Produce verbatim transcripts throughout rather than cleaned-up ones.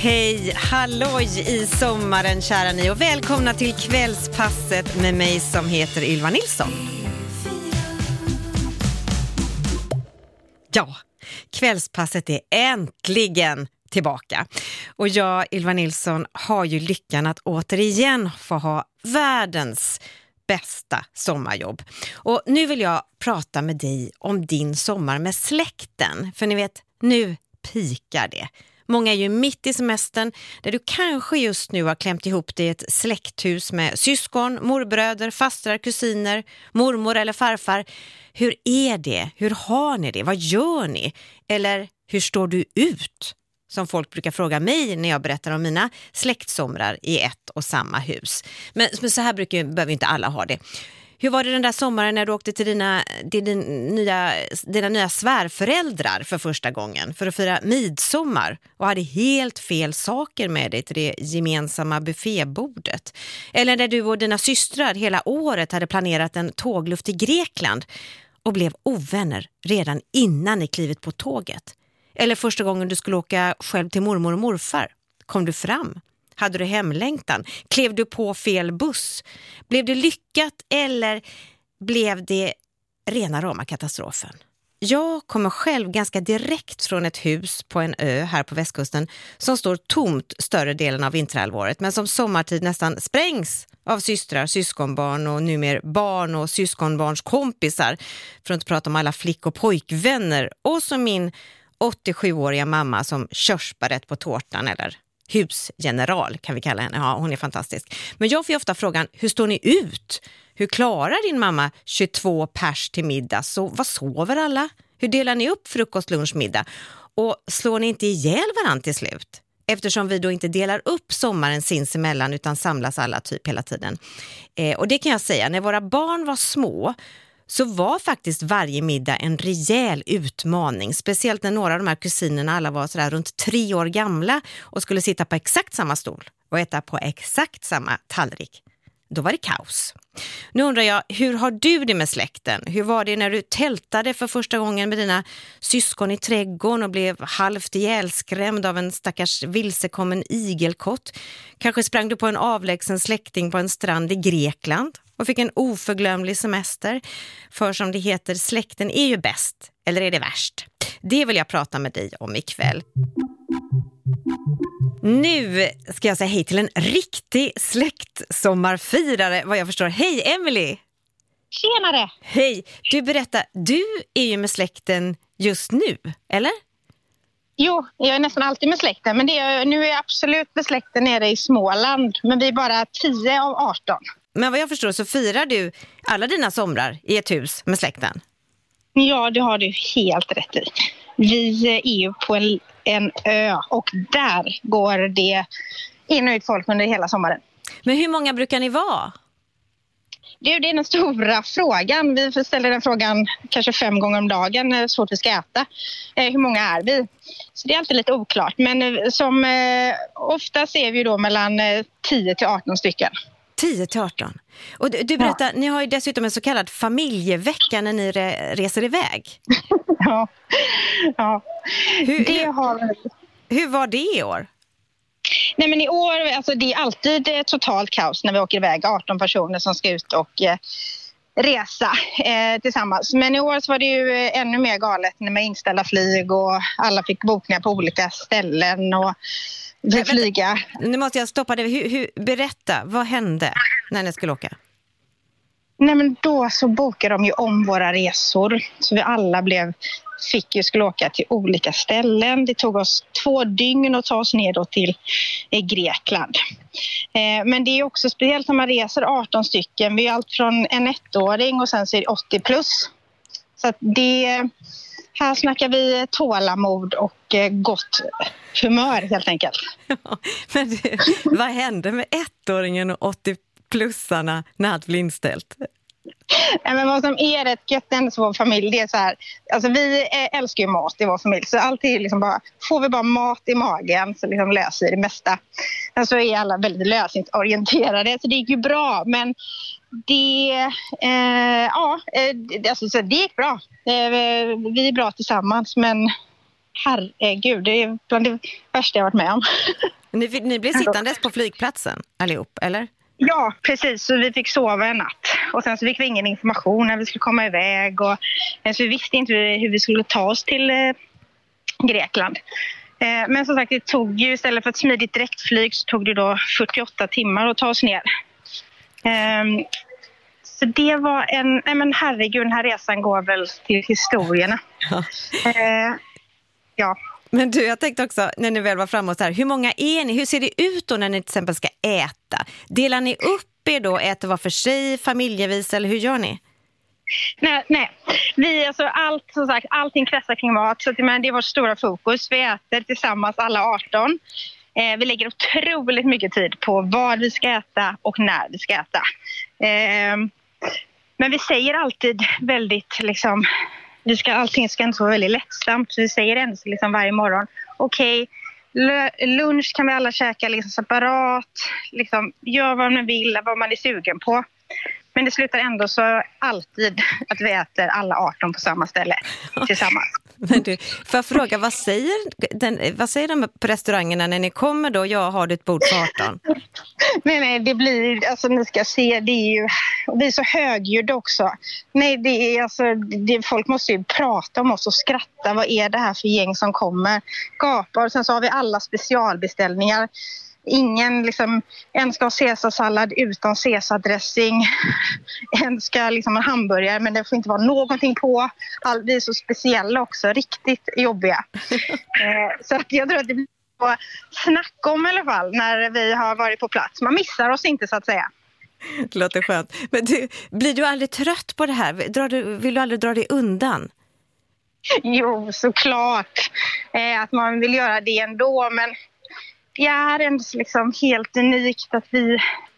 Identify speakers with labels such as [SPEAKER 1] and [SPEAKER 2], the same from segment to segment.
[SPEAKER 1] Hej, halloj i sommaren kära ni och välkomna till kvällspasset med mig som heter Ylva Nilsson. Ja, kvällspasset är äntligen tillbaka. Och jag, Ylva Nilsson, har ju lyckan att återigen få ha världens bästa sommarjobb. Och nu vill jag prata med dig om din sommar med släkten. För ni vet, nu pikar det. Många är ju mitt i semestern där du kanske just nu har klämt ihop dig i ett släkthus med syskon, morbröder, fastrar, kusiner, mormor eller farfar. Hur är det? Hur har ni det? Vad gör ni? Eller hur står du ut? Som folk brukar fråga mig när jag berättar om mina släktsomrar i ett och samma hus. Men, men så här brukar, behöver inte alla ha det. Hur var det den där sommaren när du åkte till dina, till din nya, dina nya svärföräldrar för första gången för att fira midsommar och hade helt fel saker med dig till det gemensamma buffébordet? Eller när du och dina systrar hela året hade planerat en tågluft till Grekland och blev ovänner redan innan ni klivit på tåget? Eller första gången du skulle åka själv till mormor och morfar? Kom du fram? Hade du hemlängtan? Klev du på fel buss? Blev det lyckat eller blev det rena rama katastrofen? Jag kommer själv ganska direkt från ett hus på en ö här på västkusten som står tomt större delen av vinterhalvåret men som sommartid nästan sprängs av systrar, syskonbarn och numera barn och syskonbarns kompisar, för att inte prata om alla flick- och pojkvänner, och så min åttiosjuåriga mamma som körsbäret på tårtan, eller husgeneral kan vi kalla henne. Ja, hon är fantastisk. Men jag får ju ofta frågan, hur står ni ut? Hur klarar din mamma tjugotvå pers till middag? Så vad sover alla? Hur delar ni upp frukost, lunch, middag? Och slår ni inte ihjäl varandra till slut? Eftersom vi då inte delar upp sommaren sinsemellan utan samlas alla typ hela tiden. Eh, och det kan jag säga, när våra barn var små så var faktiskt varje middag en rejäl utmaning. Speciellt när några av de här kusinerna alla var sådär runt tre år gamla och skulle sitta på exakt samma stol och äta på exakt samma tallrik. Då var det kaos. Nu undrar jag, hur har du det med släkten? Hur var det när du tältade för första gången med dina syskon i trädgården och blev halvt ihjälskrämd av en stackars vilsekommen igelkott? Kanske sprang du på en avlägsen släkting på en strand i Grekland och fick en oförglömlig semester. För som det heter, släkten är ju bäst, eller är det värst? Det vill jag prata med dig om ikväll. Nu ska jag säga hej till en riktig släktsommarfirare, vad jag förstår. Hej Emily!
[SPEAKER 2] Tjenare!
[SPEAKER 1] Hej! Du berättar, du är ju med släkten just nu, eller?
[SPEAKER 2] Jo, jag är nästan alltid med släkten, men det är, nu är jag absolut med släkten nere i Småland. Men vi är bara tio av arton.
[SPEAKER 1] Men vad jag förstår så firar du alla dina somrar i ett hus med släkten?
[SPEAKER 2] Ja, det har du helt rätt i. Vi är ju på en, en ö och där går det in och ut folk under hela sommaren.
[SPEAKER 1] Men hur många brukar ni vara?
[SPEAKER 2] Det är den stora frågan. Vi ställer den frågan kanske fem gånger om dagen, hur svårt vi ska äta. Hur många är vi? Så det är alltid lite oklart. Men som eh, oftast är vi då mellan tio till arton stycken.
[SPEAKER 1] tio till arton. Och du, du berättar, ja. Ni har ju dessutom en så kallad familjevecka när ni re, reser iväg.
[SPEAKER 2] ja, ja.
[SPEAKER 1] Hur,
[SPEAKER 2] det har vi.
[SPEAKER 1] Hur var det i år?
[SPEAKER 2] Nej, men i år, alltså det är alltid totalt kaos när vi åker iväg. arton personer som ska ut och eh, resa eh, tillsammans. Men i år så var det ju ännu mer galet med inställda flyg och alla fick bokningar på olika ställen och vi flyga.
[SPEAKER 1] Nu måste jag stoppa det. Hur, hur, berätta, vad hände när ni skulle åka?
[SPEAKER 2] Nej, men då så bokade de ju om våra resor. Så vi alla blev, fick ju skulle åka till olika ställen. Det tog oss två dygn att ta oss ner då till eh, Grekland. Eh, men det är också speciellt när man reser arton stycken. Vi är allt från en ettåring och sen så är det åttio plus. Så att det... Här snackar vi tålamod och eh, gott humör helt enkelt.
[SPEAKER 1] Ja, men det, vad hände med ettåringen och åttio-plussarna när allt blev inställt?
[SPEAKER 2] Nej, men vad som är rätt gött ändå för vår familj, det är så här, alltså vi älskar ju mat i vår familj, så alltid liksom bara, får vi bara mat i magen så liksom löser vi det mesta. Alltså är alla väldigt lösningsorienterade, så det gick ju bra, men det, eh, ja, alltså, så det gick bra. Eh, vi är bra tillsammans, men herregud, det är bland det värsta jag varit med om.
[SPEAKER 1] Ni, ni blev sittandes på flygplatsen allihop, eller?
[SPEAKER 2] Ja, precis. Så vi fick sova en natt. Och sen så fick vi ingen information när vi skulle komma iväg. Och, så vi visste inte hur vi skulle ta oss till eh, Grekland. Eh, men som sagt, det tog ju, istället för ett smidigt direktflyg så tog det då fyrtioåtta timmar att ta oss ner. Eh, så det var en... Nej men herregud, den här resan går väl till historierna.
[SPEAKER 1] Ja.
[SPEAKER 2] Eh, ja.
[SPEAKER 1] Men du, jag tänkte också, när ni väl var framåt här, hur många är ni? Hur ser det ut då när ni till exempel ska äta? Delar ni upp er då, äter var för sig, familjevis, eller hur gör ni?
[SPEAKER 2] Nej, nej. Vi, alltså, allt, som sagt, allting kretsar kring mat, så att, men det är vårt stora fokus. Vi äter tillsammans alla arton. Eh, vi lägger otroligt mycket tid på vad vi ska äta och när vi ska äta. Eh, men vi säger alltid väldigt liksom... Vi ska, allting ska inte vara väldigt lättsamt. Så vi säger ändå liksom varje morgon. Okej, okay, lunch kan vi alla käka liksom separat. Liksom, gör vad man vill, vad man är sugen på. Men det slutar ändå så alltid att vi äter alla arton på samma ställe tillsammans.
[SPEAKER 1] Men du, får jag fråga, vad säger, den, vad säger de på restaurangerna när ni kommer då? Jag har ett bord på arton.
[SPEAKER 2] Nej, nej, det blir, alltså ni ska se, det är ju, vi är så högljudda också. Nej, det är alltså, det, folk måste ju prata om oss och skratta. Vad är det här för gäng som kommer? Gapar, och sen så har vi alla specialbeställningar. Ingen liksom, en ska ha caesarsallad utan caesardressing. En ska liksom en hamburgare, men det får inte vara någonting på. All, vi är så speciella också, riktigt jobbiga. eh, så att jag tror att det blir att snacka om i alla fall när vi har varit på plats. Man missar oss inte så att säga.
[SPEAKER 1] Det låter skönt. Men du, blir du aldrig trött på det här? Drar du, vill du aldrig dra dig undan?
[SPEAKER 2] Jo, såklart. Eh, att man vill göra det ändå, men det är ändå liksom helt unikt att vi,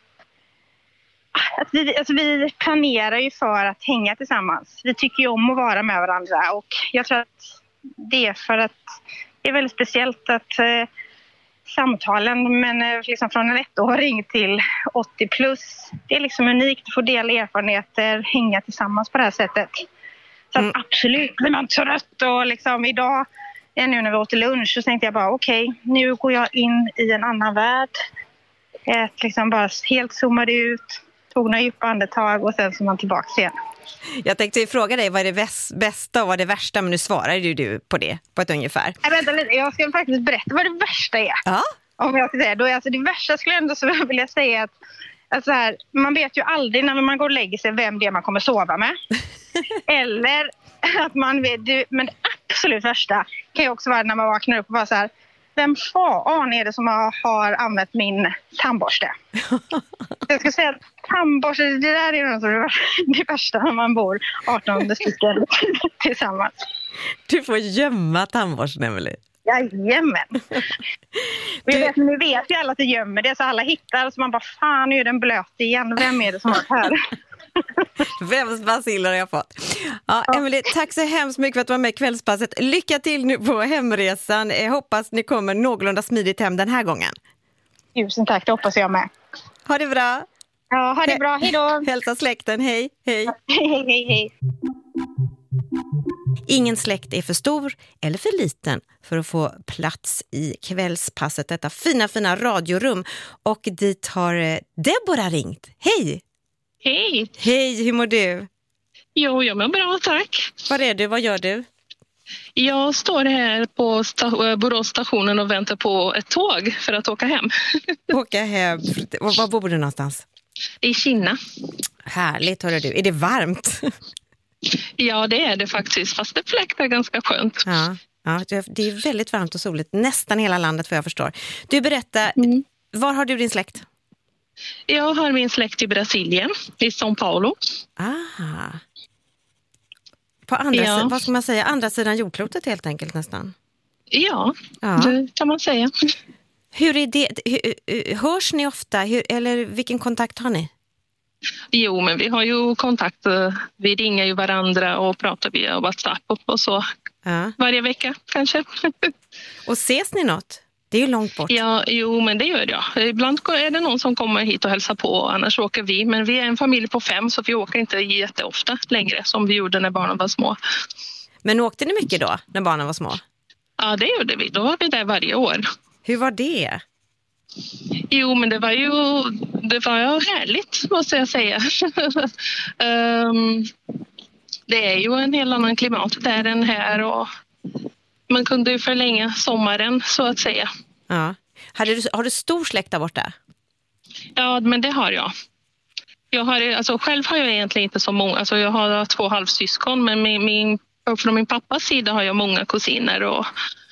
[SPEAKER 2] att vi, alltså vi planerar ju för att hänga tillsammans. Vi tycker ju om att vara med varandra, och jag tror att det är för att det är väldigt speciellt att eh, samtalen, men eh, liksom från en ettåring till åttio plus, det är liksom unikt att få dela erfarenheter, hänga tillsammans på det här sättet. Så att absolut blir man trött, och liksom idag, ja, nu när vi åt lunch, så tänkte jag bara okej, okay, nu går jag in i en annan värld. Jag liksom bara helt zoomade ut, tog några djupa andetag och sen så man tillbaka igen.
[SPEAKER 1] Jag tänkte fråga dig, vad är det bästa och vad är det värsta, men nu svarar ju du på det på ett ungefär.
[SPEAKER 2] Nej, vänta lite, jag ska faktiskt berätta vad det värsta är.
[SPEAKER 1] Ja.
[SPEAKER 2] Om jag ska säga, då är alltså det värsta skulle jag ändå så vilja säga att alltså här, man vet ju aldrig när man går och lägger sig vem det är man kommer sova med. Eller att man vet, du, men det absolut värsta kan ju också vara när man vaknar upp och bara så här, vem fan är det som har, har använt min tandborste? Jag ska säga att tandborste, det där är det, det värsta när man bor arton stycken tillsammans.
[SPEAKER 1] Du får gömma tandborsten, Emelie.
[SPEAKER 2] Jajamän. Vi vet, ni vet ju alla att det gömmer det, så alla hittar, så man bara, fan nu är den blöt igen, vem är det som har här?
[SPEAKER 1] Vems baciller har jag fått? Ja, Emelie, tack så hemskt mycket för att du var med i kvällspasset. Lycka till nu på hemresan. Jag hoppas ni kommer någorlunda smidigt hem den här gången.
[SPEAKER 2] Tusen tack, det hoppas jag med.
[SPEAKER 1] Ha det bra.
[SPEAKER 2] Ja, ha det bra. Hej då.
[SPEAKER 1] Hälsa släkten. Hej, hej.
[SPEAKER 2] Hej, hej, hej.
[SPEAKER 1] Ingen släkt är för stor eller för liten för att få plats i kvällspasset, detta fina, fina radiorum. Och dit har Deborah ringt. Hej!
[SPEAKER 3] Hej!
[SPEAKER 1] Hej, hur mår du?
[SPEAKER 3] Jo, jag mår bra, tack.
[SPEAKER 1] Var är du? Vad gör du?
[SPEAKER 3] Jag står här på sta- Boråsstationen och väntar på ett tåg för att åka hem.
[SPEAKER 1] Åka hem. Var bor du någonstans?
[SPEAKER 3] I Kina.
[SPEAKER 1] Härligt, hörru du. Är det varmt?
[SPEAKER 3] Ja, det är det faktiskt, fast det fläktar ganska skönt.
[SPEAKER 1] Ja, ja, det är väldigt varmt och soligt. Nästan hela landet, vad jag förstår. Du, berätta,
[SPEAKER 3] mm.
[SPEAKER 1] var har du din släkt?
[SPEAKER 3] Jag har min släkt i Brasilien, i São Paulo.
[SPEAKER 1] Ah. På andra, ja. vad ska man säga, andra sidan jordklotet helt enkelt nästan.
[SPEAKER 3] Ja, ja. Det kan man säga.
[SPEAKER 1] Hur är det, hur, hörs ni ofta, hur, eller vilken kontakt har ni?
[SPEAKER 3] Jo, men vi har ju kontakt, vi ringer ju varandra och pratar via WhatsApp och så ja. varje vecka kanske.
[SPEAKER 1] Och ses ni något? Det är ju långt bort.
[SPEAKER 3] Ja, jo, men det gör jag. Ibland är det någon som kommer hit och hälsar på, annars åker vi. Men vi är en familj på fem, så vi åker inte jätteofta längre som vi gjorde när barnen var små.
[SPEAKER 1] Men åkte ni mycket då, när barnen var små?
[SPEAKER 3] Ja, det gjorde vi. Då var vi där varje år.
[SPEAKER 1] Hur var det?
[SPEAKER 3] Jo, men det var ju det var ju härligt, måste jag säga. um, det är ju en helt annan klimat där än här och man kunde ju förlänga sommaren, så att säga.
[SPEAKER 1] Ja. Har du, har du stor släkt där borta?
[SPEAKER 3] Ja, men det har jag. Jag har, alltså, själv har jag egentligen inte så många. Alltså, jag har två halvsyskon, men min, min, från min pappas sida har jag många kusiner och,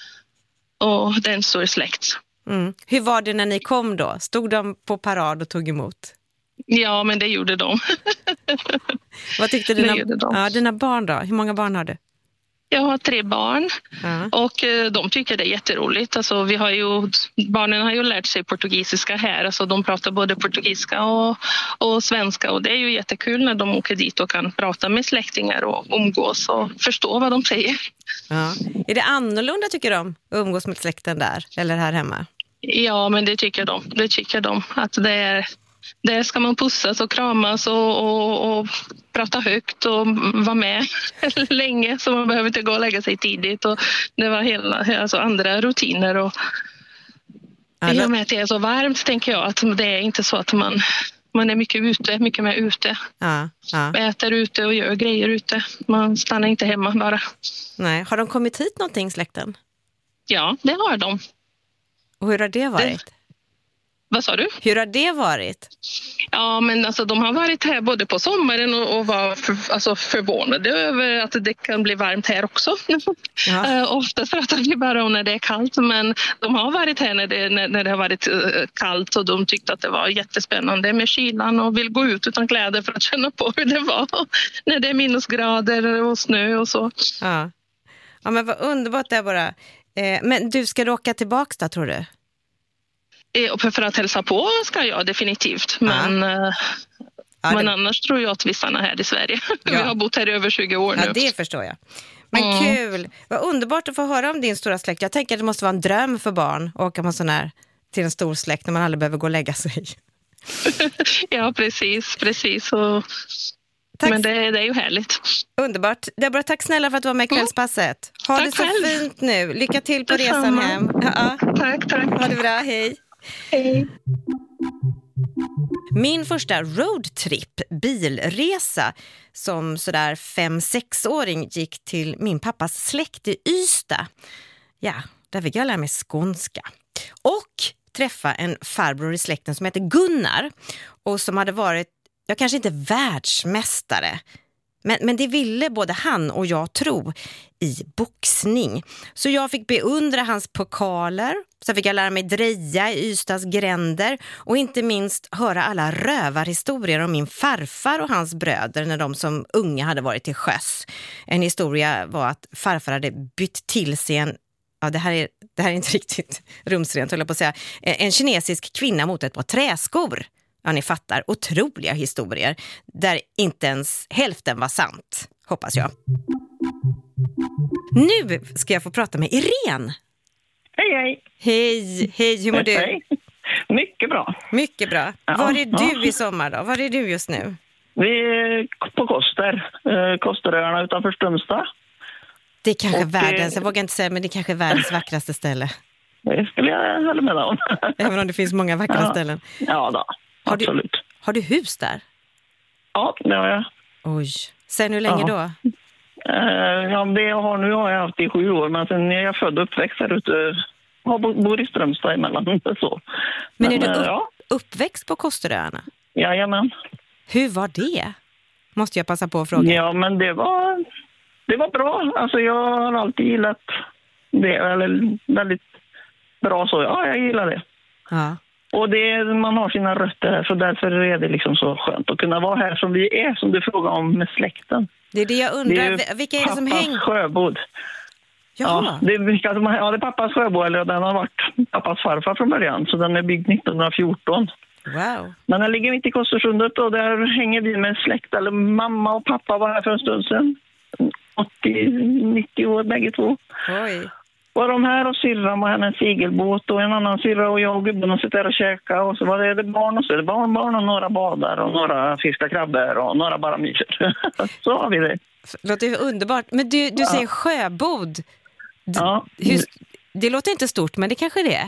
[SPEAKER 3] och den stor släkt.
[SPEAKER 1] Mm. Hur var det när ni kom då? Stod de på parad och tog emot?
[SPEAKER 3] Ja, men det gjorde de.
[SPEAKER 1] Vad tyckte dina,
[SPEAKER 3] de.
[SPEAKER 1] Ja, dina barn då? Hur många barn har du?
[SPEAKER 3] Jag har tre barn
[SPEAKER 1] ja.
[SPEAKER 3] och de tycker det är jätteroligt. Alltså, vi har ju, barnen har ju lärt sig portugisiska här. Alltså, de pratar både portugisiska och, och svenska och det är ju jättekul när de åker dit och kan prata med släktingar och umgås och förstå vad de säger.
[SPEAKER 1] Ja. Är det annorlunda tycker de att umgås med släkten där eller här hemma?
[SPEAKER 3] Ja, men det tycker de. Det tycker de. Att det är, där ska man pussas och kramas och, och, och prata högt och vara med länge, så man behöver inte gå och lägga sig tidigt. Och det var hela, alltså andra rutiner. Och i och med att det är så varmt tänker jag att det är inte så att man, man är mycket ute, mycket mer ute.
[SPEAKER 1] Ja, ja.
[SPEAKER 3] Äter ute och gör grejer ute. Man stannar inte hemma bara.
[SPEAKER 1] Nej. Har de kommit hit någonting, släkten?
[SPEAKER 3] Ja, det har de.
[SPEAKER 1] Och hur har det varit? Det...
[SPEAKER 3] Vad sa du?
[SPEAKER 1] Hur har det varit?
[SPEAKER 3] Ja, men alltså de har varit här både på sommaren och, och var för, alltså förvånade över att det kan bli varmt här också. Ja. uh, ofta pratar vi bara om när det är kallt, men de har varit här när det, när, när det har varit uh, kallt och de tyckte att det var jättespännande med kylan och vill gå ut utan kläder för att känna på hur det var när det är minusgrader och snö och så.
[SPEAKER 1] Ja, ja men vad underbart det är bara. Eh, men du, ska du åka tillbaka då, tror du?
[SPEAKER 3] Och för att hälsa på ska jag definitivt. Men, ja. Ja, men det... annars tror jag att vi stannar här i Sverige. Ja. Vi har bott här i över tjugo år nu.
[SPEAKER 1] Ja, det förstår jag. Men mm. kul. Vad underbart att få höra om din stora släkt. Jag tänker att det måste vara en dröm för barn att åka med sån här, till en stor släkt när man aldrig behöver gå och lägga sig.
[SPEAKER 3] Ja, precis. precis. Och... Men det, det är ju härligt.
[SPEAKER 1] Underbart. Deborah, tack snälla för att du var med i Kvällspasset. Ha tack det så själv. Fint nu. Lycka till på Detsamma. Resan hem. Ja.
[SPEAKER 3] Tack, tack.
[SPEAKER 1] Ha det bra. Hej.
[SPEAKER 3] Hej.
[SPEAKER 1] Min första roadtrip, bilresa, som sådär fem-sexåring gick till min pappas släkt i Ystad. Ja, där fick jag lära mig skånska. Och träffa en farbror i släkten som heter Gunnar och som hade varit, jag kanske inte världsmästare, men, men det ville både han och jag tro i boxning. Så jag fick beundra hans pokaler, så fick jag lära mig dreja i Ystads gränder och inte minst höra alla rövarhistorier om min farfar och hans bröder när de som unga hade varit till sjöss. En historia var att farfar hade bytt till sig en, ja det här är, det här är inte riktigt rumsrent höll jag på att säga, en kinesisk kvinna mot ett par träskor. Ja, ni fattar. Otroliga historier där inte ens hälften var sant, hoppas jag. Nu ska jag få prata med Irene.
[SPEAKER 4] Hej, hej.
[SPEAKER 1] Hej, hej. Hur mår du?
[SPEAKER 4] Hej. Mycket bra.
[SPEAKER 1] Mycket bra. Ja, var är du ja. i sommar då? Var är du just nu?
[SPEAKER 4] Vi är på Koster. Kosteröarna utanför Strömstad.
[SPEAKER 1] Det är kanske och, världens, jag vågar inte säga, men det är kanske världens vackraste ställe.
[SPEAKER 4] Det skulle jag hålla med om.
[SPEAKER 1] Även om det finns många vackra
[SPEAKER 4] ja.
[SPEAKER 1] ställen.
[SPEAKER 4] Ja då.
[SPEAKER 1] Har
[SPEAKER 4] absolut.
[SPEAKER 1] Du, har du hus där?
[SPEAKER 4] Ja, det har jag.
[SPEAKER 1] Oj. Sen hur länge
[SPEAKER 4] ja.
[SPEAKER 1] då?
[SPEAKER 4] Uh, ja, det jag har nu har jag haft i sju år. Men sen är jag född och uppväxt här ute. Jag bor i Strömstad emellan. Så.
[SPEAKER 1] Men, men är du upp,
[SPEAKER 4] ja.
[SPEAKER 1] uppväxt på Kosteröarna?
[SPEAKER 4] Jajamän.
[SPEAKER 1] Hur var det? Måste jag passa på att fråga.
[SPEAKER 4] Ja, men det var, det var bra. Alltså jag har alltid gillat det. Eller väldigt bra så. Ja, jag gillar det.
[SPEAKER 1] Ja.
[SPEAKER 4] Och det, man har sina rötter här, så därför är det liksom så skönt att kunna vara här som vi är, som du frågar om med släkten.
[SPEAKER 1] Det är det jag undrar, det är vilka är det som hänger?
[SPEAKER 4] Sjöbod. Ja, det är, ja, det är pappas sjöbod, eller den har varit pappas farfar från början, så den är byggd nittonhundrafjorton.
[SPEAKER 1] Wow.
[SPEAKER 4] Men den ligger mitt i Kostersundet och där hänger vi med släkt, eller mamma och pappa var här för en stund sedan. åttio nittio år bägge två.
[SPEAKER 1] Oj.
[SPEAKER 4] Var de här och syrran var här en segelbåt och en annan syrra och jag och gubben och sitter där och käka och så var det, det barn och så är det barnbarn och några badar och några fiskar krabbor och några bara myser. Så har vi det.
[SPEAKER 1] Låter underbart. Men du, du
[SPEAKER 4] ja.
[SPEAKER 1] säger sjöbod.
[SPEAKER 4] Ja.
[SPEAKER 1] Hur, det låter inte stort, men det kanske det är.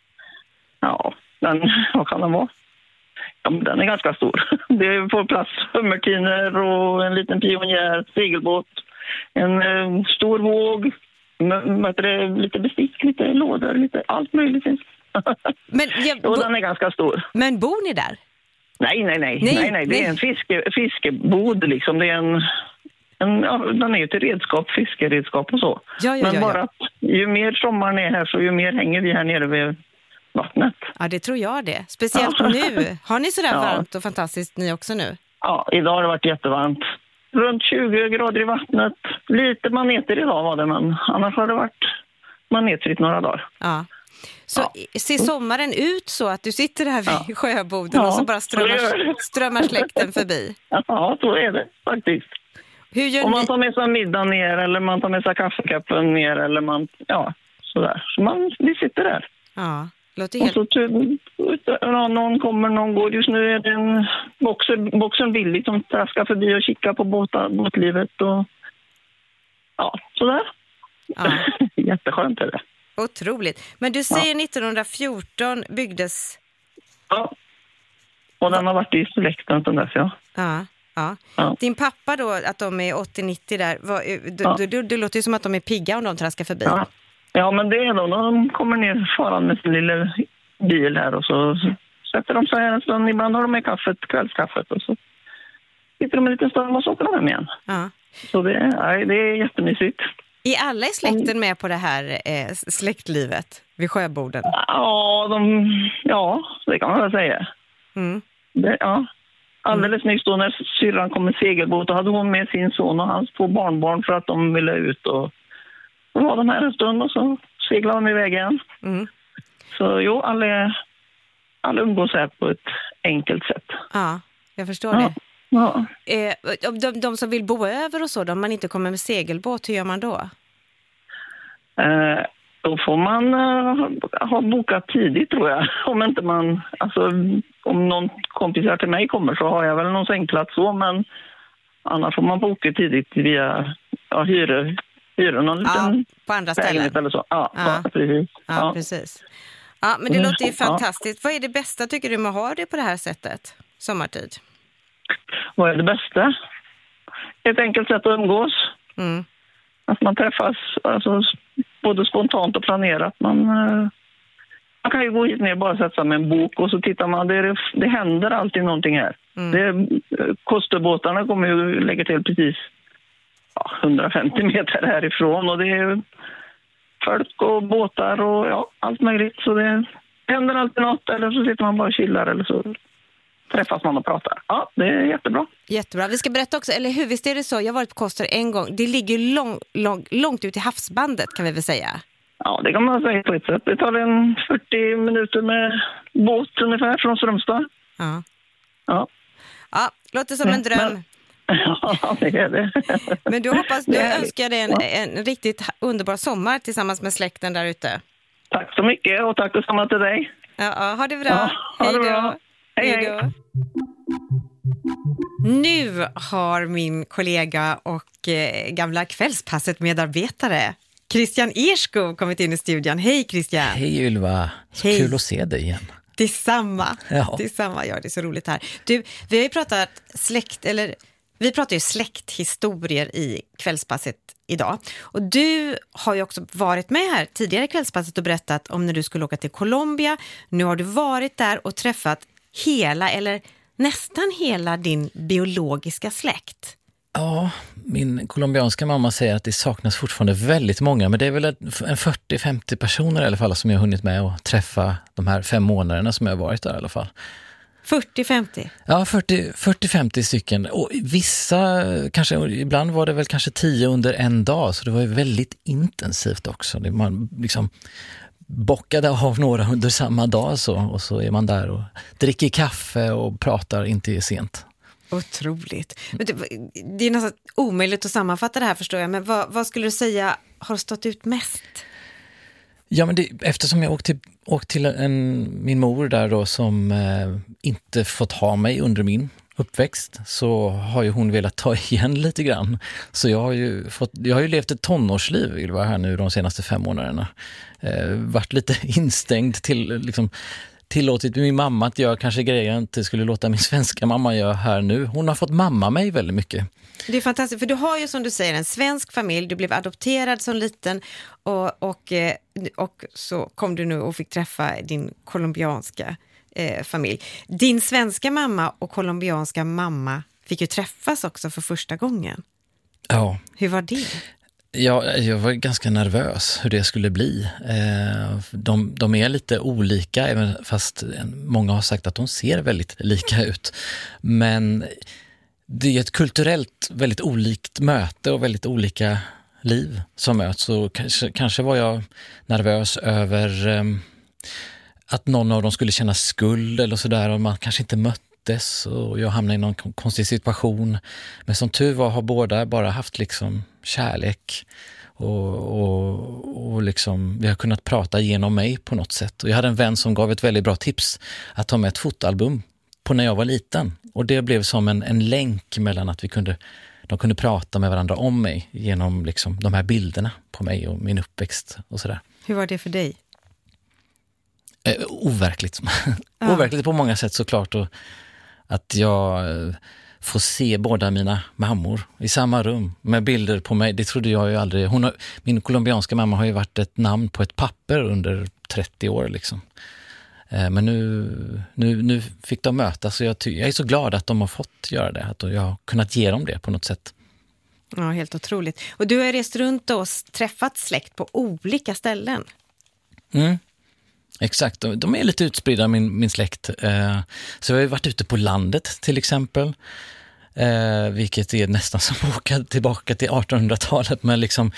[SPEAKER 4] Ja, den, vad kan den vara? Ja, men den är ganska stor. Det får plats hummertiner och en liten pionjär, segelbåt, en eh, stor våg, med, med lite bestick, lite lådor, lite allt möjligt finns.
[SPEAKER 1] Men, jag,
[SPEAKER 4] och den är ganska stor.
[SPEAKER 1] Men bor ni där?
[SPEAKER 4] Nej, nej, nej.
[SPEAKER 1] nej,
[SPEAKER 4] nej, nej. Det
[SPEAKER 1] nej.
[SPEAKER 4] är en fiske, fiskebod liksom. Det är en, en, ja, den är ju till redskap, fiskeredskap och så.
[SPEAKER 1] Ja, ja,
[SPEAKER 4] men
[SPEAKER 1] ja,
[SPEAKER 4] bara
[SPEAKER 1] ja.
[SPEAKER 4] att ju mer sommaren är här så ju mer hänger vi här nere vid vattnet.
[SPEAKER 1] Ja, det tror jag det. Speciellt
[SPEAKER 4] ja.
[SPEAKER 1] nu. Har ni sådär
[SPEAKER 4] ja.
[SPEAKER 1] varmt och fantastiskt ni också nu?
[SPEAKER 4] Ja, idag har det varit jättevarmt. Runt tjugo grader i vattnet. Lite maneter idag var det, men annars har det varit manetrigt några dagar.
[SPEAKER 1] Ja. Så
[SPEAKER 4] ja.
[SPEAKER 1] ser sommaren ut så att du sitter här vid ja. sjöboden
[SPEAKER 4] ja.
[SPEAKER 1] och så bara strömmar, strömmar släkten förbi?
[SPEAKER 4] Ja, så är det faktiskt.
[SPEAKER 1] Hur gör
[SPEAKER 4] Om man
[SPEAKER 1] ni?
[SPEAKER 4] tar med sig middag ner eller man tar med sig kaffekappen ner eller man, ja, sådär. Så man, vi sitter där.
[SPEAKER 1] Ja, låter helt...
[SPEAKER 4] Och så ja, någon kommer, någon går. Just nu är det en boxer, boxen Billy som traskar förbi och kikar på båta, båtlivet och ja, sådär.
[SPEAKER 1] Ja.
[SPEAKER 4] Jätteskönt är det.
[SPEAKER 1] Otroligt. Men du säger
[SPEAKER 4] ja.
[SPEAKER 1] nittonhundrafjorton byggdes...
[SPEAKER 4] Ja. Och den har varit i släkten sedan dess, ja.
[SPEAKER 1] Ja, ja.
[SPEAKER 4] ja.
[SPEAKER 1] Din pappa då, att de är åttio nittio där, vad, det,
[SPEAKER 4] ja.
[SPEAKER 1] det, det låter ju som att de är pigga om de traskar förbi.
[SPEAKER 4] Ja, ja men det är de. De kommer ner faran med sin lilla bil här och så sätter de sig här en stund. Ibland har de med kaffet, kvällskaffet och så sitter de en liten stund och så åker de hem igen.
[SPEAKER 1] Ja.
[SPEAKER 4] Så det, nej, det är jättemysigt.
[SPEAKER 1] Är alla i släkten med på det här eh, släktlivet vid sjöborden?
[SPEAKER 4] Ja, de, ja, det kan man väl säga.
[SPEAKER 1] Mm.
[SPEAKER 4] Det, ja. Alldeles mm. nyss då när syrran kom med segelbåt, då hade hon med sin son och hans två barnbarn för att de ville ut. Och då var de här en stund och så seglade de iväg igen.
[SPEAKER 1] Mm.
[SPEAKER 4] Så jo, alla, alla umgås här på ett enkelt sätt.
[SPEAKER 1] Ja, jag förstår
[SPEAKER 4] ja.
[SPEAKER 1] det.
[SPEAKER 4] Ja.
[SPEAKER 1] Eh, de, de som vill bo över och så, om man inte kommer med segelbåt, hur gör man då?
[SPEAKER 4] Eh, då får man eh, ha bokat tidigt tror jag. Om inte man, alltså om någon kompisar till mig kommer så har jag väl någon sängplats så, men annars får man boka tidigt via ja, hyra, hyra någon
[SPEAKER 1] ja,
[SPEAKER 4] liten
[SPEAKER 1] på andra ställen.
[SPEAKER 4] Eller så. Ja,
[SPEAKER 1] ja.
[SPEAKER 4] Så, precis.
[SPEAKER 1] Ja,
[SPEAKER 4] Ja.
[SPEAKER 1] precis. Ja, men det låter ju
[SPEAKER 4] Ja.
[SPEAKER 1] fantastiskt. Vad är det bästa tycker du med att ha det på det här sättet, sommartid?
[SPEAKER 4] Vad är det bästa? Ett enkelt sätt att umgås.
[SPEAKER 1] Mm.
[SPEAKER 4] Att man träffas alltså, både spontant och planerat. Man, eh, man kan ju gå hit ner och bara sätta med en bok och så tittar man. Det, det händer alltid någonting här.
[SPEAKER 1] Mm.
[SPEAKER 4] Det, Kosterbåtarna kommer ju lägga till precis ja, hundrafemtio meter härifrån. Och det är folk och båtar och ja, allt möjligt. Så det händer alltid något. Eller så sitter man bara och chillar eller så träffas man och pratar. Ja, det är jättebra.
[SPEAKER 1] Jättebra. Vi ska berätta också, eller hur, visst är det så? Jag har varit på Koster en gång. Det ligger lång, lång, långt ut i havsbandet kan vi väl säga.
[SPEAKER 4] Ja, det kan man säga på ett sätt. Det tar en fyrtio minuter med båt ungefär från Strömstad.
[SPEAKER 1] Ja.
[SPEAKER 4] Ja.
[SPEAKER 1] Ja, låter som en dröm.
[SPEAKER 4] Men, ja, det är det.
[SPEAKER 1] Men du hoppas, du
[SPEAKER 4] det
[SPEAKER 1] önskar dig en, en riktigt underbar sommar tillsammans med släkten där ute.
[SPEAKER 4] Tack så mycket och tack detsamma till dig.
[SPEAKER 1] Ja, ja, ha det bra.
[SPEAKER 4] Ja, ha
[SPEAKER 1] hej
[SPEAKER 4] det
[SPEAKER 1] då.
[SPEAKER 4] bra. Hej, hej.
[SPEAKER 1] då. Nu har min kollega och eh, gamla kvällspasset medarbetare Christian Erskov kommit in i studion. Hej Christian!
[SPEAKER 5] Hej Ylva! Så
[SPEAKER 1] Hej.
[SPEAKER 5] Kul att se dig igen.
[SPEAKER 1] Detsamma.
[SPEAKER 5] Ja.
[SPEAKER 1] Detsamma, ja, det är så roligt här. Du, vi har ju pratat släkt, eller vi pratar ju släkthistorier i kvällspasset idag. Och du har ju också varit med här tidigare i kvällspasset och berättat om när du skulle åka till Colombia. Nu har du varit där och träffat hela eller nästan hela din biologiska släkt.
[SPEAKER 5] Ja, min colombianska mamma säger att det saknas fortfarande väldigt många, men det är väl en fyrtio femtio personer i alla fall som jag har hunnit med att träffa de här fem månaderna som jag har varit där i alla fall.
[SPEAKER 1] fyrtio femtio?
[SPEAKER 5] Ja, fyrtio femtio stycken. Och vissa, kanske, ibland var det väl kanske tio under en dag, så det var ju väldigt intensivt också. Det man liksom bockade av några under samma dag så, och så är man där och dricker kaffe och pratar inte sent.
[SPEAKER 1] Otroligt. Men det, det är nästan omöjligt att sammanfatta det här förstår jag, men vad, vad skulle du säga har stått ut mest?
[SPEAKER 5] Ja, men det, eftersom jag åkte till, åkte till en, min mor där då som eh, inte fått ha mig under min uppväxt så har ju hon velat ta igen lite grann. Så jag har ju, fått, jag har ju levt ett tonårsliv vill vara här nu de senaste fem månaderna. Eh, varit lite instängd till liksom, tillåtit min mamma att göra kanske grejer jag inte skulle låta min svenska mamma göra här nu. Hon har fått mamma mig väldigt mycket.
[SPEAKER 1] Det är fantastiskt, för du har ju som du säger en svensk familj, du blev adopterad som liten och, och, och så kom du nu och fick träffa din colombianska eh, familj. Din svenska mamma och colombianska mamma fick ju träffas också för första gången.
[SPEAKER 5] Ja.
[SPEAKER 1] Hur var det?
[SPEAKER 5] Ja, jag var ganska nervös hur det skulle bli. De, de är lite olika, även fast många har sagt att de ser väldigt lika ut. Men det är ett kulturellt väldigt olikt möte och väldigt olika liv som möts. Så kanske, kanske var jag nervös över um, att någon av dem skulle känna skuld eller sådär, och man kanske inte möttes och jag hamnade i någon konstig situation. Men som tur var har båda bara haft liksom kärlek och, och, och liksom, vi har kunnat prata genom mig på något sätt. Och jag hade en vän som gav ett väldigt bra tips att ta med ett fotoalbum på när jag var liten. Och det blev som en, en länk mellan att vi kunde, de kunde prata med varandra om mig genom liksom de här bilderna på mig och min uppväxt och sådär.
[SPEAKER 1] Hur var det för dig?
[SPEAKER 5] Eh, overkligt.
[SPEAKER 1] Ja.
[SPEAKER 5] Overkligt på många sätt såklart. Och att jag eh, får se båda mina mammor i samma rum med bilder på mig. Det trodde jag ju aldrig. Hon har, min colombianska mamma har ju varit ett namn på ett papper under trettio år liksom. Eh, men nu, nu, nu fick de mötas, så jag, jag är så glad att de har fått göra det. Att jag har kunnat ge dem det på något sätt.
[SPEAKER 1] Ja, helt otroligt. Och du har rest runt och träffat släkt på olika ställen.
[SPEAKER 5] Mm. Exakt, de är lite utspridda min, min släkt. Eh, så jag har varit ute på landet till exempel. Eh, vilket är nästan som att åka tillbaka till artonhundratalet med liksom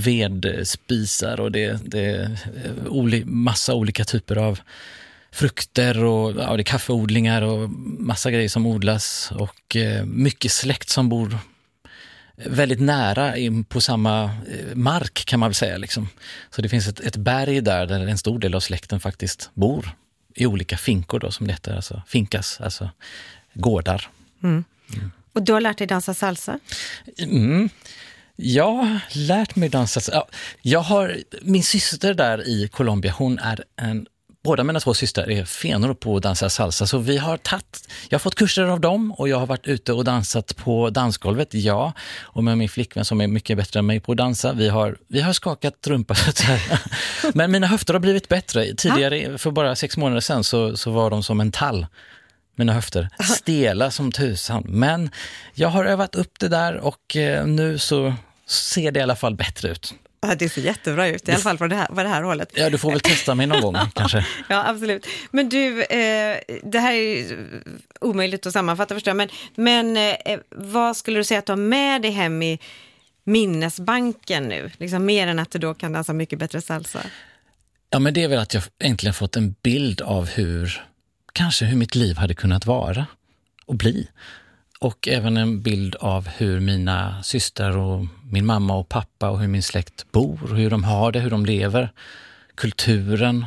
[SPEAKER 5] vedspisar och det, det är oli, massa olika typer av frukter och ja, det är kaffeodlingar och massa grejer som odlas och eh, mycket släkt som bor väldigt nära in på samma mark kan man väl säga liksom. Så det finns ett, ett berg där där en stor del av släkten faktiskt bor i olika finkor då, som det heter, alltså finkas, alltså gårdar.
[SPEAKER 1] Mm. Mm. Och du har lärt dig dansa salsa?
[SPEAKER 5] Mm. Jag har lärt mig dansa salsa. Ja, jag har, min syster där i Colombia, hon är en Båda mina två systrar är fenor på att dansa salsa, så vi har tagit, jag har fått kurser av dem och jag har varit ute och dansat på dansgolvet, ja, och med min flickvän som är mycket bättre än mig på att dansa, vi har, vi har skakat rumpa så att säga. Men mina höfter har blivit bättre. Tidigare, för bara sex månader sedan, så, så var de som en tall, mina höfter, stela som tusan. Men jag har övat upp det där och eh, nu så ser det i alla fall bättre ut.
[SPEAKER 1] Ja, det ser jättebra ut, i alla fall på det här, på det här hållet.
[SPEAKER 5] Ja, du får väl testa mig någon gång kanske.
[SPEAKER 1] Ja, absolut. Men du, eh, det här är ju omöjligt att sammanfatta förstå, men, men eh, vad skulle du säga att du har med dig hem i minnesbanken nu? Liksom mer än att du då kan dansa mycket bättre salsa.
[SPEAKER 5] Ja, men det är väl att jag äntligen fått en bild av hur, kanske hur mitt liv hade kunnat vara och bli. Och även en bild av hur mina systrar och min mamma och pappa och hur min släkt bor, hur de har det, hur de lever, kulturen.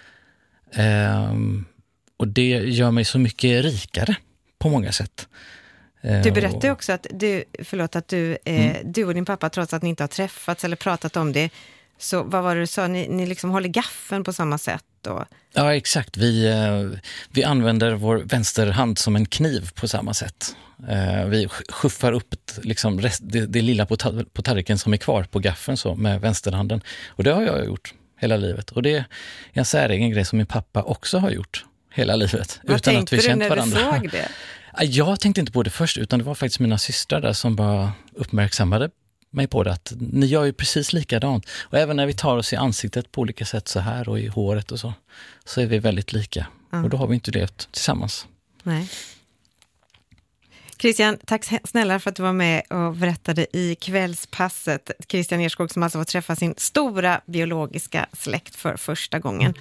[SPEAKER 5] Ehm, och det gör mig så mycket rikare på många sätt.
[SPEAKER 1] Du berättade också att du, förlåt, att du, eh, mm. du och din pappa, trots att ni inte har träffats eller pratat om det, så vad var det du sa? Ni, ni liksom håller gaffeln på samma sätt då? Ja,
[SPEAKER 5] exakt. Vi, vi använder vår vänsterhand som en kniv på samma sätt. Vi skuffar upp ett, liksom, rest, det, det lilla på, ta, på tallriken som är kvar på gaffeln så, med vänsterhanden. Och det har jag gjort hela livet. Och det är en säregen grej som min pappa också har gjort hela livet.
[SPEAKER 1] Vad
[SPEAKER 5] utan att vi
[SPEAKER 1] tänkte
[SPEAKER 5] känt
[SPEAKER 1] du när
[SPEAKER 5] varandra.
[SPEAKER 1] du såg det?
[SPEAKER 5] Jag tänkte inte på det först, utan det var faktiskt mina systrar där som bara uppmärksammade mig på det, att ni gör ju precis likadant. Och även när vi tar oss i ansiktet på olika sätt så här och i håret och så, så är vi väldigt lika. Mm. Och då har vi inte levt tillsammans.
[SPEAKER 1] Nej. Christian, tack snälla för att du var med och berättade i Kvällspasset. Christian Erskog som alltså får träffa sin stora biologiska släkt för första gången.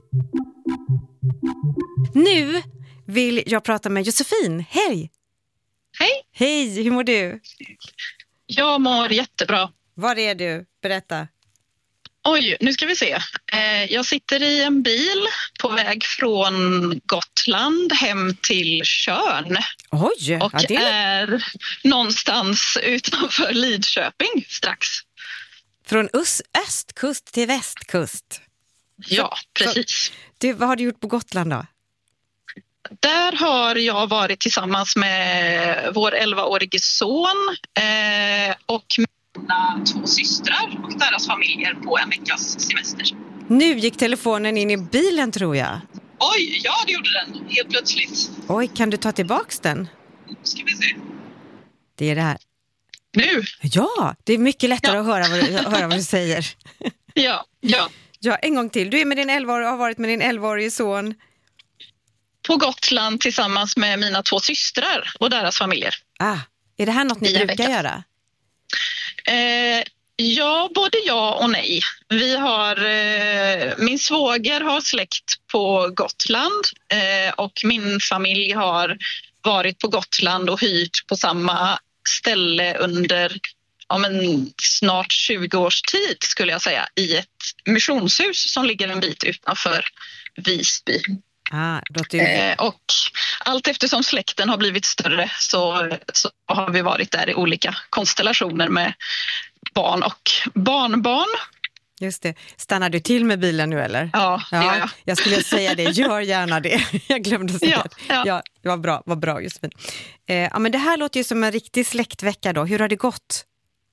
[SPEAKER 1] Nu vill jag prata med Josefin. Hej!
[SPEAKER 3] Hej!
[SPEAKER 1] Hej, hur mår du?
[SPEAKER 3] Jag mår jättebra.
[SPEAKER 1] Var är du? Berätta.
[SPEAKER 3] Oj, nu ska vi se. Eh, jag sitter i en bil på väg från Gotland hem till Tjörn.
[SPEAKER 1] Oj,
[SPEAKER 3] och
[SPEAKER 1] ja, det...
[SPEAKER 3] är någonstans utanför Lidköping strax.
[SPEAKER 1] Från öst, östkust till västkust.
[SPEAKER 3] Ja, precis.
[SPEAKER 1] Du, vad har du gjort på Gotland då?
[SPEAKER 3] Där har jag varit tillsammans med vår elvaårige son eh, och mina två systrar och deras familjer på en veckas semester.
[SPEAKER 1] Nu gick telefonen in i bilen, tror jag.
[SPEAKER 3] Oj, ja det gjorde den. Helt plötsligt.
[SPEAKER 1] Oj, kan du ta tillbaks den?
[SPEAKER 3] Ska vi se.
[SPEAKER 1] Det är det här.
[SPEAKER 3] Nu?
[SPEAKER 1] Ja, det är mycket lättare
[SPEAKER 3] Ja.
[SPEAKER 1] att höra vad, du, höra vad du säger.
[SPEAKER 3] Ja, ja.
[SPEAKER 1] Ja, en gång till. Du är med din elva, har varit med din elvaårige son.
[SPEAKER 3] På Gotland tillsammans med mina två systrar och deras familjer.
[SPEAKER 1] Ah, är det här något ni
[SPEAKER 3] I en
[SPEAKER 1] brukar
[SPEAKER 3] vecka.
[SPEAKER 1] göra?
[SPEAKER 3] Eh, ja, både ja och nej. Vi har, eh, min svåger har släkt på Gotland eh, och min familj har varit på Gotland och hyrt på samma ställe under ja, men snart tjugo års tid skulle jag säga i ett missionshus som ligger en bit utanför Visby.
[SPEAKER 1] Ah, låter ju...
[SPEAKER 3] Eh, och allt eftersom släkten har blivit större så, så har vi varit där i olika konstellationer med barn och barnbarn.
[SPEAKER 1] Just det. Stannar du till med bilen nu eller?
[SPEAKER 3] Ja, det gör jag.
[SPEAKER 1] Jag skulle säga det. Gör gärna det. Jag glömde säga
[SPEAKER 3] Ja,
[SPEAKER 1] det.
[SPEAKER 3] ja.
[SPEAKER 1] Ja, det var bra, var bra Josefin. Eh, ja, men det här låter ju som en riktig släktvecka då. Hur har det gått?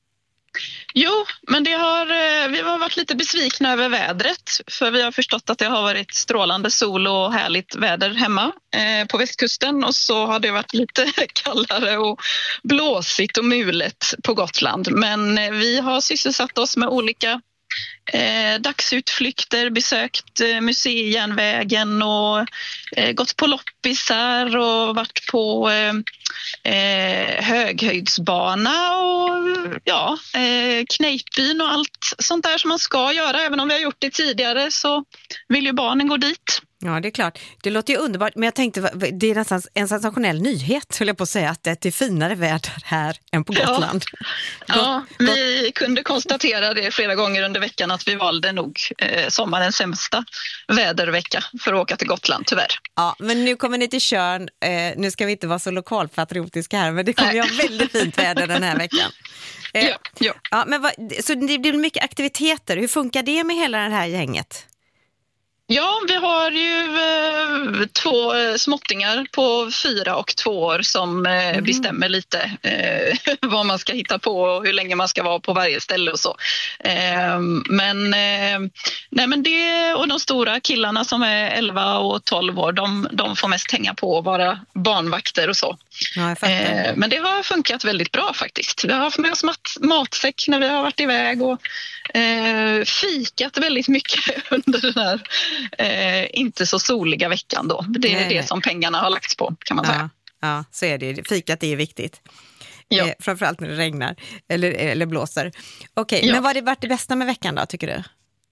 [SPEAKER 3] Jo, men det har, eh, vi har varit lite besvikna över vädret för vi har förstått att det har varit strålande sol och härligt väder hemma eh, på västkusten och så har det varit lite kallare och blåsigt och mulet på Gotland. Men eh, vi har sysselsatt oss med olika Eh, dagsutflykter, besökt eh, museijärnvägen och eh, gått på loppisar och varit på eh, eh, höghöjdsbana och ja, eh, Kneippbyn och allt sånt där som man ska göra. Även om vi har gjort det tidigare så vill ju barnen gå dit.
[SPEAKER 1] Ja, det är klart. Det låter ju underbart, men jag tänkte, det är nästan en sensationell nyhet, skulle jag på att säga, att det är finare väder här än på Gotland.
[SPEAKER 3] Ja, ja vi kunde konstatera det flera gånger under veckan att vi valde nog eh, sommarens sämsta vädervecka för att åka till Gotland, tyvärr.
[SPEAKER 1] Ja, men nu kommer ni till Tjörn. Eh, nu ska vi inte vara så lokalpatriotiska här, men det kommer ju ha väldigt fint väder den här veckan. Eh,
[SPEAKER 3] ja, ja.
[SPEAKER 1] Ja, men vad, så det blir mycket aktiviteter. Hur funkar det med hela det här gänget?
[SPEAKER 3] Ja, vi har ju eh, två eh, småttingar på fyra och två år som eh, mm. bestämmer lite eh, vad man ska hitta på och hur länge man ska vara på varje ställe och så. Eh, men, eh, nej, men det och de stora killarna som är elva och tolv år, de, de får mest hänga på och vara barnvakter och så.
[SPEAKER 1] Ja, jag fattar.
[SPEAKER 3] Eh, men det har funkat väldigt bra faktiskt. Vi har haft med oss mat, matsäck när vi har varit iväg och eh, fikat väldigt mycket under den här eh, inte så soliga veckan då. Det är
[SPEAKER 1] nej,
[SPEAKER 3] det
[SPEAKER 1] nej.
[SPEAKER 3] som pengarna har lagts på, kan man
[SPEAKER 1] ja,
[SPEAKER 3] säga.
[SPEAKER 1] Ja, så är det. Fikat är viktigt.
[SPEAKER 3] Ja.
[SPEAKER 1] Eh, framförallt när det regnar eller, eller blåser. Okej, okay,
[SPEAKER 3] ja.
[SPEAKER 1] Men vad har det varit det bästa med veckan då, tycker du?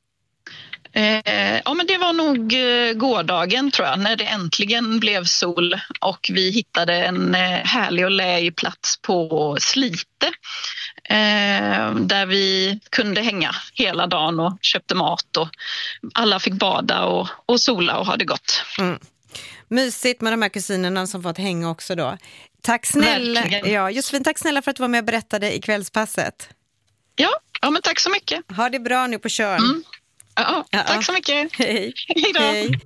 [SPEAKER 3] Eh, ja, men det var nog eh, gårdagen tror jag, när det äntligen blev sol och vi hittade en eh, härlig och läglig plats på Slite eh, där vi kunde hänga hela dagen och köpte mat och alla fick bada och, och sola och ha det gott.
[SPEAKER 1] Mm. Mysigt med de här kusinerna som fått hänga också då. Tack snälla, ja, Josefin, tack snälla för att du var med och berättade i kvällspasset.
[SPEAKER 3] Ja, ja men tack så mycket.
[SPEAKER 1] Ha det bra nu på Tjörn.
[SPEAKER 3] Mm. Ja,
[SPEAKER 1] ja,
[SPEAKER 3] tack så mycket.
[SPEAKER 1] Hej.
[SPEAKER 3] Hej då.
[SPEAKER 1] Hej.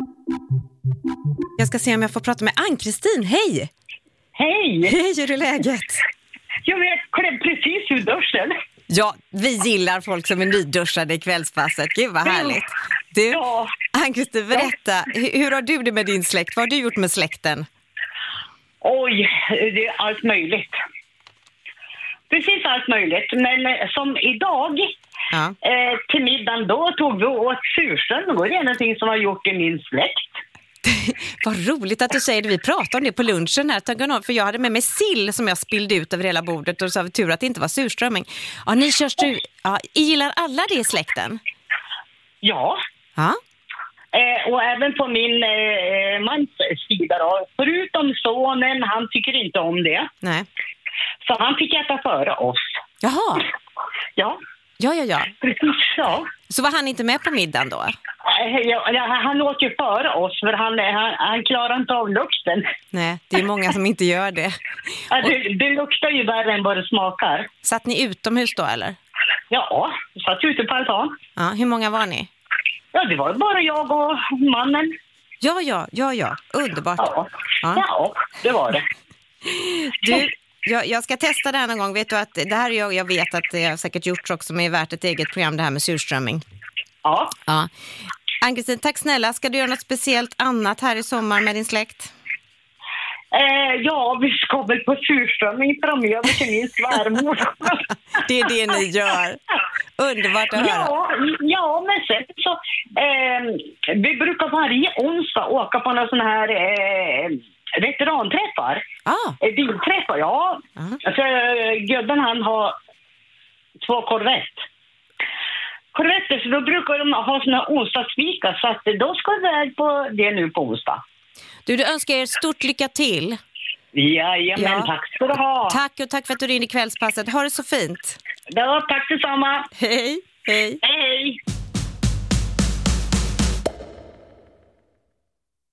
[SPEAKER 1] Jag ska se om jag får prata med Ann-Kristin. Hej!
[SPEAKER 6] Hej!
[SPEAKER 1] Hej, hur är läget?
[SPEAKER 6] Jo, jag klev precis ur duschen.
[SPEAKER 1] Ja, vi gillar folk som är nyduschade i kvällspasset. Gud vad härligt. Du,
[SPEAKER 6] ja.
[SPEAKER 1] Ann-Kristin, berätta. Hur, hur har du det med din släkt? Vad har du gjort med släkten?
[SPEAKER 6] Oj, det är allt möjligt. Precis allt möjligt. Men som idag...
[SPEAKER 1] Ja.
[SPEAKER 6] Eh, till middagen då tog vi åt surströmming och det är någonting som har gjort i min släkt.
[SPEAKER 1] Vad roligt att du säger det. Vi pratade om det på lunchen här. För jag hade med mig sill som jag spillde ut över hela bordet och så var vi tur att det inte var surströmming. Ja, ni körs du, ja, gillar alla det i släkten?
[SPEAKER 6] Ja.
[SPEAKER 1] Ja.
[SPEAKER 6] Eh, och även på min eh, mans sida då. Förutom sonen, han tycker inte om det.
[SPEAKER 1] Nej.
[SPEAKER 6] Så han fick äta före oss.
[SPEAKER 1] Jaha.
[SPEAKER 6] Ja.
[SPEAKER 1] Ja, ja, ja.
[SPEAKER 6] Precis, ja.
[SPEAKER 1] Så var han inte med på middagen då?
[SPEAKER 6] Ja, ja, han åt ju före oss för han, han, han klarar inte av lukten.
[SPEAKER 1] Nej, det är många som inte gör det.
[SPEAKER 6] Ja, det, det luktar ju värre än vad det smakar.
[SPEAKER 1] Satt ni utomhus då eller?
[SPEAKER 6] Ja, satt ute på altan.
[SPEAKER 1] Ja, hur många var ni?
[SPEAKER 6] Ja, det var bara jag och mannen.
[SPEAKER 1] Ja, ja, ja, ja. Underbart.
[SPEAKER 6] Ja,
[SPEAKER 1] ja.
[SPEAKER 6] ja det var det.
[SPEAKER 1] Du, jag, jag ska testa det här någon gång. Vet du att det här är jag, jag vet att det har säkert gjorts också, men är värt ett eget program det här med surströmming.
[SPEAKER 6] Ja.
[SPEAKER 1] Ja. Ann-Kristin, tack snälla. Ska du göra något speciellt annat här i sommar med din släkt?
[SPEAKER 6] Eh, ja, vi ska väl på surströmming framöver till min svärmor.
[SPEAKER 1] Det är det ni gör. Underbart att höra.
[SPEAKER 6] Ja, ja men sen så... Eh, vi brukar varje onsdag åka på några såna här eh, veteranträffar.
[SPEAKER 1] Ah.
[SPEAKER 6] Eh, bilträffar, ja. Uh-huh. Alltså, gubben han har två Corvette. Corvette, så då brukar de ha såna onsdagsvika, så att då ska vi väl på det nu på onsdag.
[SPEAKER 1] Du, du önskar er stort lycka till.
[SPEAKER 6] Jajamän, ja. Tack ska du ha.
[SPEAKER 1] Tack och tack för att du ringde i kvällspasset. Ha det så fint.
[SPEAKER 6] Ja, tack detsamma.
[SPEAKER 1] Hej, hej.
[SPEAKER 6] Hej.